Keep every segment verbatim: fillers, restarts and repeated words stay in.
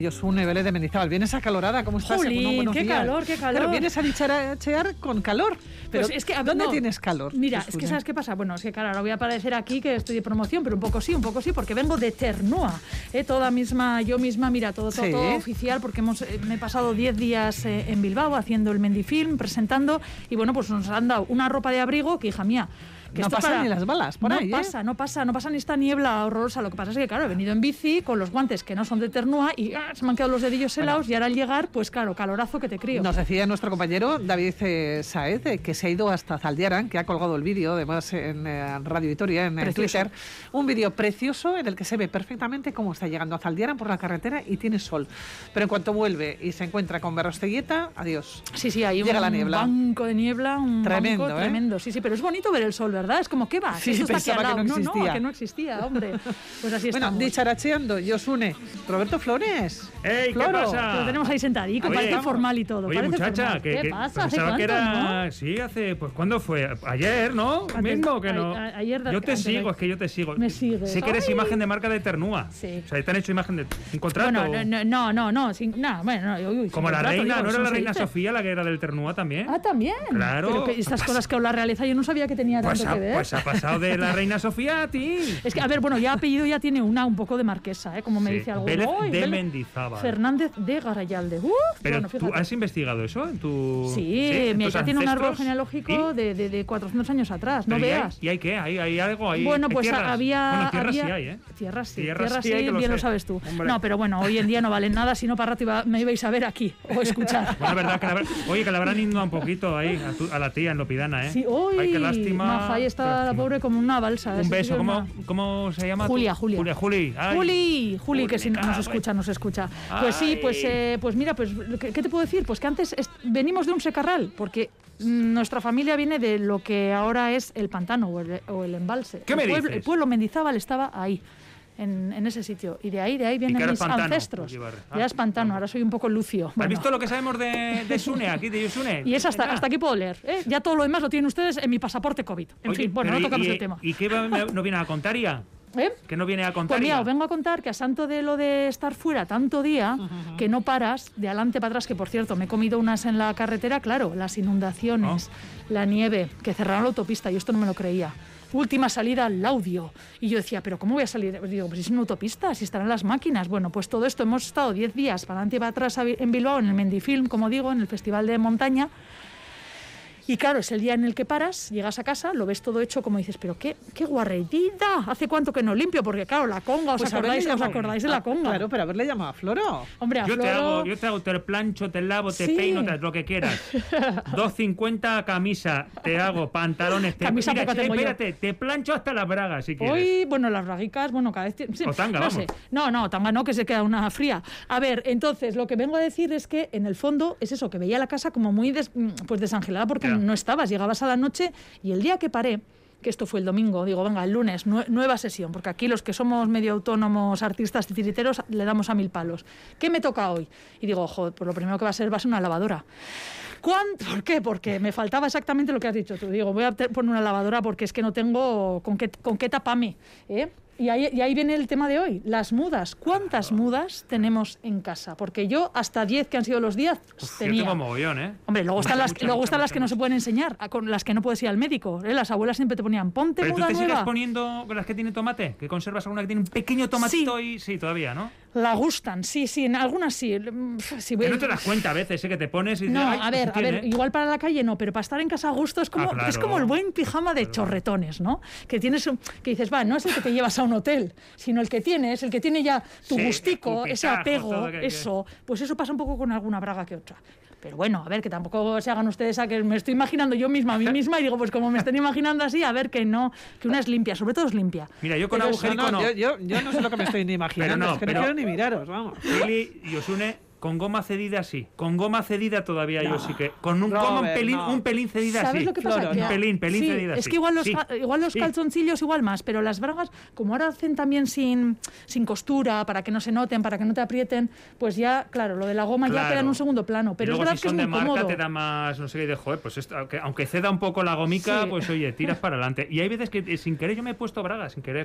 Yosune Vélez de Mendizábal, vienes acalorada, ¿cómo estás? Jolín, Buenos qué días. calor, qué calor. Pero vienes a dicharachear con calor. Pero Pues es que, ¿dónde no, tienes calor? Mira, Yosune? es que ¿sabes qué pasa? Bueno, es que claro, ahora voy a parecer aquí que estoy de promoción, pero un poco sí, un poco sí, porque vengo de Ternua, ¿eh? Toda misma, yo misma, mira, todo, todo, Sí. todo oficial, porque hemos, eh, me he pasado diez días eh, en Bilbao haciendo el Mendifilm, presentando, y bueno, pues nos han dado una ropa de abrigo que, hija mía, que No esto pasan para- ni las balas por no ahí, ¿eh? pasa, no pasa, no pasa ni esta niebla horrorosa. Lo que pasa es que, claro, he venido en bici con los guantes que no son de Ternua y ah, se me han quedado los dedillos helados y ahora al llegar, pues claro, calorazo que te crío. Nos decía nuestro compañero David eh, Saez eh, que se ha ido hasta Zaldiaran, que ha colgado el vídeo, además en eh, Radio Vitoria, en eh, Precioso. Twitter. Un vídeo precioso en el que se ve perfectamente cómo está llegando a Zaldiaran por la carretera y tiene sol. Pero en cuanto vuelve y se encuentra con Berrosteguieta, adiós. Sí, sí, hay Llega un la niebla. banco de niebla, un Tremendo, banco ¿eh? tremendo. Sí, sí, pero es bonito ver el sol, ¿verdad? Es como, ¿qué va? Sí, Esto está aquí pensaba al que lado. no No, existía. no, que no existía, hombre. Pues así Bueno, estamos. dicharacheando, Yosune. Roberto Flores. ¡Ey, qué Floro. pasa! Lo tenemos ahí sentadico, Oye, parece vamos. formal y todo. Oye, parece muchacha, formal. que, ¿Qué que pasa? ¿Hace pensaba cuánto, que era... no? Sí, hace... Pues, ¿cuándo fue? Ayer, ¿no? Antes- Mismo que no. a- a- ayer de- yo te antes de- sigo, es que yo te sigo. Me sigues. Sé que eres Ay. imagen de marca de Ternúa. Sí. O sea, te han hecho imagen de... ¿Un contrato? Bueno, no, no, no, no, sin, no, bueno, no, uy, uy, Como sin la contrato, reina, digo, ¿no era eso la se reina dice. Sofía la que era del Ternúa también? Ah, también. Claro. Pero que estas Ha cosas que os la realiza yo no sabía que tenía Pues tanto ha, que ver. pues ha pasado de la reina Sofía a ti. Es que, a ver, bueno, ya apellido ya tiene una un poco de marquesa, ¿eh? Como me Sí, dice algo. Vélez ¡Ay, de Vélez Mendizábal. Fernández de Garayalde. Uf, Pero bueno, tú fíjate. has investigado eso en tu... Sí, ¿En mi tus hija tiene un árbol ancestros? genealógico ¿Y? de, de, de cuatrocientos años atrás, no Pero ¿y hay- veas. ¿Y hay qué? ¿Hay, hay algo? ¿Hay, Bueno, hay pues tierras? había... Bueno, tierras había- sí hay, ¿eh? Tierras sí, Tierras tierras sí sí, hay, que lo bien sé. lo sabes tú. Hombre. No, pero bueno, hoy en día no valen nada, si no para rato iba- me ibais a ver aquí o escuchar. Bueno, verdad, que la, habrá- oye, que le habrán inundado un poquito ahí a, tu- a la tía en Lopidana, ¿eh? Sí, uy, Ay, qué lástima. maja, ahí está la Lástima. pobre como una balsa. Un Sí, beso, sí, ¿cómo, una- ¿cómo se llama? Julia, tú? Julia. Julia, Juli. Ay. Juli, Juli, que me si no- cago nos en- escucha, nos escucha. Pues sí, Ay. pues, eh, pues mira, pues ¿qué, qué te puedo decir? Pues que antes es- venimos de un secarral, porque mm, nuestra familia viene de lo que ahora es el pantano o el, o el embalse. ¿Qué el me pueblo, dices? El pueblo Mendizábal estaba ahí. En, en ese sitio. Y de ahí, de ahí que vienen ahora mis es pantano, ancestros. Bolívar. Ya Ah, es pantano, ahora soy un poco lucio. ¿Has Bueno. visto lo que sabemos de, de Sune, aquí, de Yosune? Y es hasta, Venga. hasta aquí puedo leer. ¿eh? Ya todo lo demás lo tienen ustedes en mi pasaporte COVID. En Oye, fin, bueno, pero no y- tocamos y, el tema. ¿Y qué va- no viene a contar ya? ¿Eh? ¿Qué no viene a contar Pues mira, ya? os vengo a contar que a santo de lo de estar fuera tanto día, que no paras de adelante para atrás, que por cierto, me he comido unas en la carretera, claro, las inundaciones, la nieve, que cerraron la autopista, yo esto no me lo creía. Última salida al Laudio. Y yo decía, ¿pero cómo voy a salir? Digo, pues es una autopista, si estarán las máquinas. Bueno, pues todo esto, hemos estado diez días para adelante y para atrás a- en Bilbao, en el Mendifilm, como digo, en el Festival de Montaña. Y claro, es el día en el que paras, llegas a casa, lo ves todo hecho como dices, pero qué, qué guarretita, ¿hace cuánto que no limpio? Porque claro, la conga, ¿os, Pues acordáis, haberle ¿os llamado- acordáis de la Ah, conga? Claro, pero haberle llamado a Floro. Hombre, a Yo te, Floro- hago, yo te hago, te plancho, te lavo, te Sí. peino, te, lo que quieras. dos cincuenta camisa, te hago pantalones. Te, Camisa mira, poca tengo yo. espérate, te plancho hasta las bragas si quieres. Hoy, bueno, las braguicas, bueno, cada vez... tiene- sí, O tanga, no vamos. sé. No, no, tanga no, que se queda una fría. A ver, entonces, lo que vengo a decir es que, en el fondo, es eso, que veía la casa como muy des- pues desangelada porque Ya. no estabas, llegabas a la noche y el día que paré, que esto fue el domingo, digo, venga, el lunes, nue- nueva sesión, porque aquí los que somos medio autónomos, artistas titiriteros, le damos a mil palos. ¿Qué me toca hoy? Y digo, joder, pues lo primero que va a ser va a ser una lavadora. ¿Cuánto? ¿Por qué? Porque me faltaba exactamente lo que has dicho tú. Digo, voy a te- poner una lavadora porque es que no tengo con qué, con qué taparme, ¿eh? Y ahí, y ahí viene el tema de hoy, las mudas. ¿Cuántas mudas tenemos en casa? Porque yo hasta diez que han sido los días Uf, yo tenía. tengo mogollón, ¿eh? Hombre, luego están Mucha, las, mucha, luego mucha, están las mucha, que no se mucha. pueden enseñar, a- con las que no puedes ir al médico. ¿eh? Las abuelas siempre te ponían, ponte ¿Pero tú muda te sigues nueva. poniendo con las que tienen tomate? ¿Que conservas alguna que tiene un pequeño tomatito y sí, todavía, ¿no? La gustan, sí, sí, en algunas sí. Mm, sí, Que voy- no te das cuenta a veces, ¿eh? Que te pones y dices, No, "Ay, a ver, pues a ver, tiene". igual para la calle no, pero para estar en casa a gusto es como, Ah, claro. es como el buen pijama de chorretones, ¿no? Que tienes, un- que dices, va, no es el que te llevas a un hotel, sino el que tienes, el que tiene ya tu Sí, gustico, tu ese pitajo, apego, todo que- que- eso, pues eso pasa un poco con alguna braga que otra. Pero bueno, a ver, que tampoco se hagan ustedes a que me estoy imaginando yo misma a mí misma y digo, pues como me estén imaginando así, a ver que no, que una es limpia, sobre todo es limpia. Mira, yo con Pero agujerico No, no. no, yo, yo, yo no sé lo que me estoy ni imaginando, Pero no, es que pero- no quiero ni miraros, vamos. Lili y Osune, con goma cedida sí. Con goma cedida todavía yo sí que. Con un, Robert, goma, un, pelín, no. un pelín cedida ¿Sabes sí. lo que pasa? Floro, Que- no. Un pelín, pelín sí, cedida es sí. que igual los, Sí. ca- igual los Sí. calzoncillos igual más, pero las bragas, como ahora hacen también sin, sin costura, para que no se noten, para que no te aprieten, pues ya, claro, lo de la goma ya Claro. queda en un segundo plano. Y Pero es luego verdad si que es son muy de marca cómodo. te da más, no sé qué, de joder, pues esto, aunque, aunque ceda un poco la gomica, Sí. pues oye, tiras para adelante. Y hay veces que eh, sin querer yo me he puesto bragas, sin querer.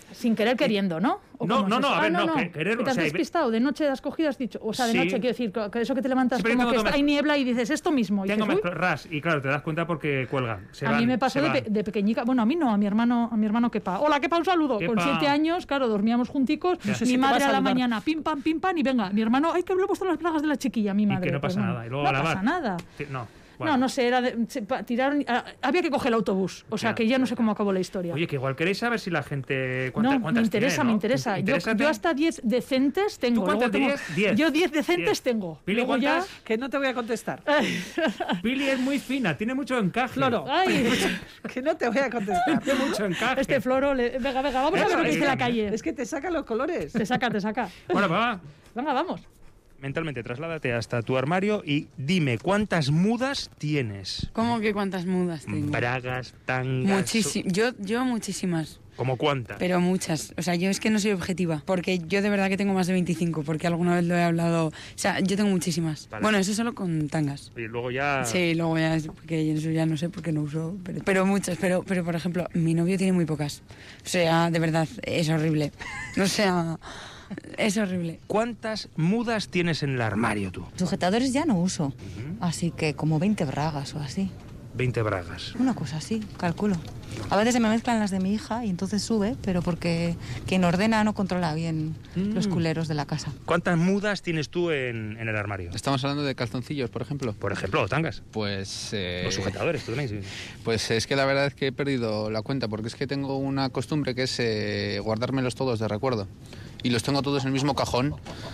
Sin querer queriendo, ¿no? ¿O No, cómo no, es no, eso? a ver, Ah, no, que querer, ¿Que te o has sea, despistado? ¿De noche has cogido, has dicho? O sea, de Sí. noche, quiero decir, que eso que te levantas Sí, pero como yo que tengo está- hay niebla y dices esto mismo. Y Tengo dices, me- "Uy". ras, y claro, te das cuenta porque cuelgan. Se A van, mí me pasó se de, van. pe- de pequeñica, bueno, a mí no, a mi hermano, a mi hermano Kepa. Hola, Kepa, un saludo. Con Kepa. siete años, claro, dormíamos junticos. No sé Mi si te va a madre a la saludar. mañana, pim pam, pim pam, y venga, mi hermano, ay, que le he puesto las bragas de la chiquilla, mi Y madre. que no Pues pasa nada. Y luego no a lavar. pasa nada. Sí, No, No, bueno. no sé, era de, se- pa- tiraron, ah, había que coger el autobús, o sea Ya, que ya no ya, sé cómo acabó la historia. Oye, que igual queréis saber si la gente... ¿cuánta- No, me cuántas interesa, tiene, me no? interesa. Yo, Interésate. yo hasta diez decentes tengo. ¿Tú cuántas luego tengo- dirías? Diez. Yo diez decentes Diez. tengo. Pili, Luego ya... ¿cuántas? Que no te voy a contestar. Pili es muy fina, tiene mucho encaje. Floro. Ay, Que no te voy a contestar. Tiene mucho encaje. este floro, le- venga, venga, vamos a Eso, ver lo que es dice que- la calle. Es que te saca los colores. Te saca, te saca. Bueno, va. Venga, vamos. Mentalmente, trasládate hasta tu armario y dime cuántas mudas tienes. ¿Cómo que cuántas mudas tengo? Bragas, tangas... Muchísimas. Yo, yo muchísimas, ¿Cómo cuántas? pero muchas. O sea, yo es que no soy objetiva, porque yo de verdad que tengo más de veinticinco, porque alguna vez lo he hablado. O sea, yo tengo muchísimas. Vale. Bueno, eso solo con tangas. Y luego ya... Sí, luego ya, es- porque eso ya no sé por qué no uso, pero, pero muchas. Pero, pero, por ejemplo, mi novio tiene muy pocas. O sea, de verdad, es horrible. O sea, es horrible. ¿Cuántas mudas tienes en el armario tú? Sujetadores ya no uso, así que como veinte bragas o así. veinte bragas. Una cosa así, calculo. A veces se me mezclan las de mi hija y entonces sube, pero porque quien ordena no controla bien los culeros de la casa. ¿Cuántas mudas tienes tú en, en el armario? Estamos hablando de calzoncillos, por ejemplo. Por ejemplo, tangas. Pues, eh, Los sujetadores, tú tenéis. pues es que la verdad es que he perdido la cuenta, porque es que tengo una costumbre que es eh, guardármelos todos de recuerdo. Y los tengo todos en el mismo cajón.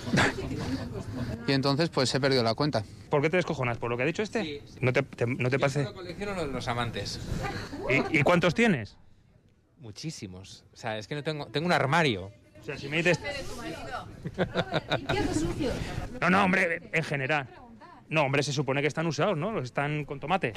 Y entonces pues he perdido la cuenta. ¿Por qué te descojonas? ¿Por lo que ha dicho este? Sí. ¿No te, te- no te parece? Yo solo colecciono los, los amantes. ¿Y, y cuántos tienes? Muchísimos. O sea, es que no tengo... Tengo un armario. O sea, si me dices... No, no, hombre, en general. No, hombre, se supone que están usados, ¿no? Los están con tomate.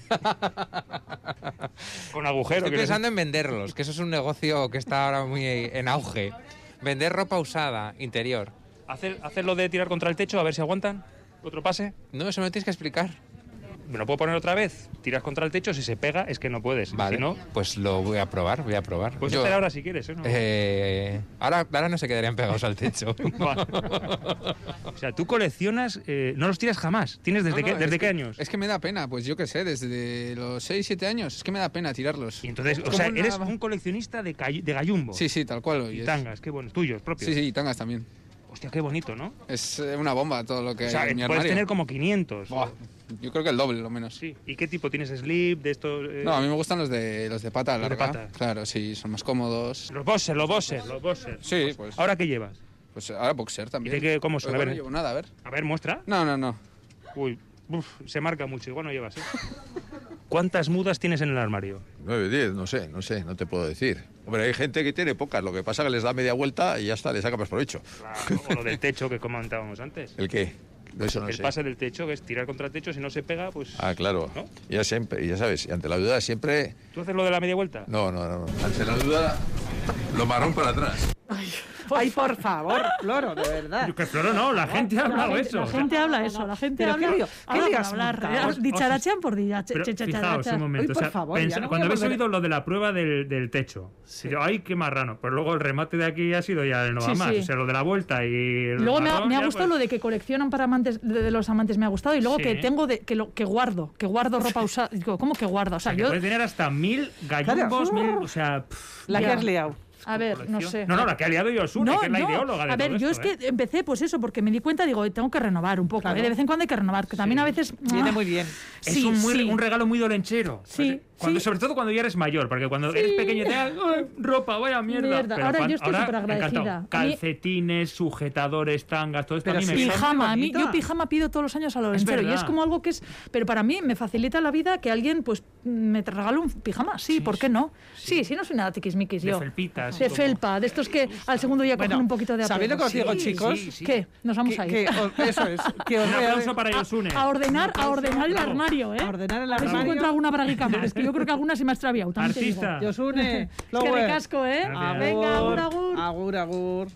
Con agujero. Estoy quiero pensando en venderlos, que eso es un negocio que está ahora muy en auge. Vender ropa usada, interior. decir. Hacer, hacer lo de tirar contra el techo, a ver si aguantan. Otro pase. No, eso me lo tienes que explicar. ¿Me lo puedo poner otra vez? Tiras contra el techo, si se pega es que no puedes. Vale, Si no, pues lo voy a probar, voy a probar. puedes Yo- hacer ahora si quieres, ¿eh? No. eh, ahora, ahora no se quedarían pegados al techo. Vale. O sea, tú coleccionas, eh, no los tiras jamás. ¿Tienes desde, No, qué, no, desde es qué que- años? Es que me da pena, pues yo qué sé, desde los seis, siete años, es que me da pena tirarlos. Y entonces, Es o como sea, una- eres un coleccionista de, gallu- de gallumbo. Sí, sí, tal cual. Y es- tangas, qué bueno, tuyos, propios. Sí, sí, y tangas también. Hostia, qué bonito, ¿no? Es eh, una bomba todo lo que O sea, hay en mi puedes armario. tener como quinientos. Buah, yo creo que el doble, lo menos. Sí. ¿Y qué tipo? ¿Tienes slip de estos? eh? No, a mí me gustan los de los de pata Los de larga. pata. Claro, sí, son más cómodos. Los boxers, los boxers, los boxers. Sí, pues. ¿Ahora qué llevas? Pues ahora boxer también. ¿Y de qué- cómo son? Igual A ver. no llevo nada, a ver. A ver, muestra. No, no, no. Uy, uf, se marca mucho, igual no llevas, ¿eh? ¿Cuántas mudas tienes en el armario? nueve, diez, no sé, no sé, no te puedo decir. Hombre, hay gente que tiene pocas, lo que pasa es que les da media vuelta y ya está, le saca más provecho. Claro, o lo del techo que comentábamos antes. ¿El qué? De eso no el sé. pase del techo, que es tirar contra el techo, si no se pega, pues... Ah, claro. ¿No? Ya siempre, ya sabes, y ante la duda siempre... ¿Tú haces lo de la media vuelta? No, no, no. no. Ante la duda, lo marrón para atrás. Ay, por favor, Floro, de verdad. Yo, que Floro no, la gente ha La hablado gente, eso. la gente habla eso, la gente Pero habla. qué lío, qué habla lío por has hablar. montado. eh, Dicharachean por Pero dicharachean. fijaos un momento, Uy, o sea, por favor, ya pensa- no voy cuando a habéis volver. oído lo de la prueba del, del techo, digo, ay, qué marrano, pero luego el remate de aquí ha sido ya el no va Sí, más, sí. o sea, lo de la vuelta y el Luego me ha, marrón, me ha ya, gustado pues, lo de que coleccionan para amantes de, de los amantes, me ha gustado. Y luego Sí. que tengo de que lo que guardo, que guardo ropa usada. Digo, ¿cómo que guardo? O o sea, sea, que yo. puedes tener hasta mil gallumbos, Claro. mil, o sea, pff, La que Ya. has liado. A ver, no colección. sé. No, no, la que ha liado Yosune, que es la no. ideóloga de A ver, todo yo esto, es que ¿eh? empecé pues eso, porque me di cuenta, digo, tengo que renovar un poco, Claro. ¿eh? De vez en cuando hay que renovar, que también a veces... Viene ah, muy bien. Es sí, un, muy- sí. un regalo muy dolenchero. Sí, Cuando, sí. Sobre todo cuando ya eres mayor, porque cuando eres pequeño te das "Ay, ropa, vaya mierda. Mierda. Pero Ahora cuan- yo estoy ahora, superagradecida. encantado. A mí- Calcetines, sujetadores, tangas, todo esto Pero a mí me sí, encanta. Pijama, a mí, bonito. yo pijama pido todos los años a lo lenchero y es verdad. como algo que es, pero para mí me facilita la vida que alguien pues me regale un pijama, sí, ¿por qué no? Sí, sí, no soy nada tiquismiquis De yo. felpitas, De como- felpa, de estos que al segundo día cogen Bueno, un poquito de ¿sabéis lo que os apego. digo, Sí, chicos? sí, sí. ¿Qué? Nos vamos Que- a ir. que os- eso es. Que os Un voy a- aplauso para Yosune. A ordenar, a ordenar el Bravo. armario, ¿eh? A ordenar el A ver si armario. encuentro alguna braguica más, que yo creo que alguna se me ha extraviado, también te digo. Artista. Yosune, Es que recasco, ¿eh? Gracias. Venga, agur, agur. Agur, agur.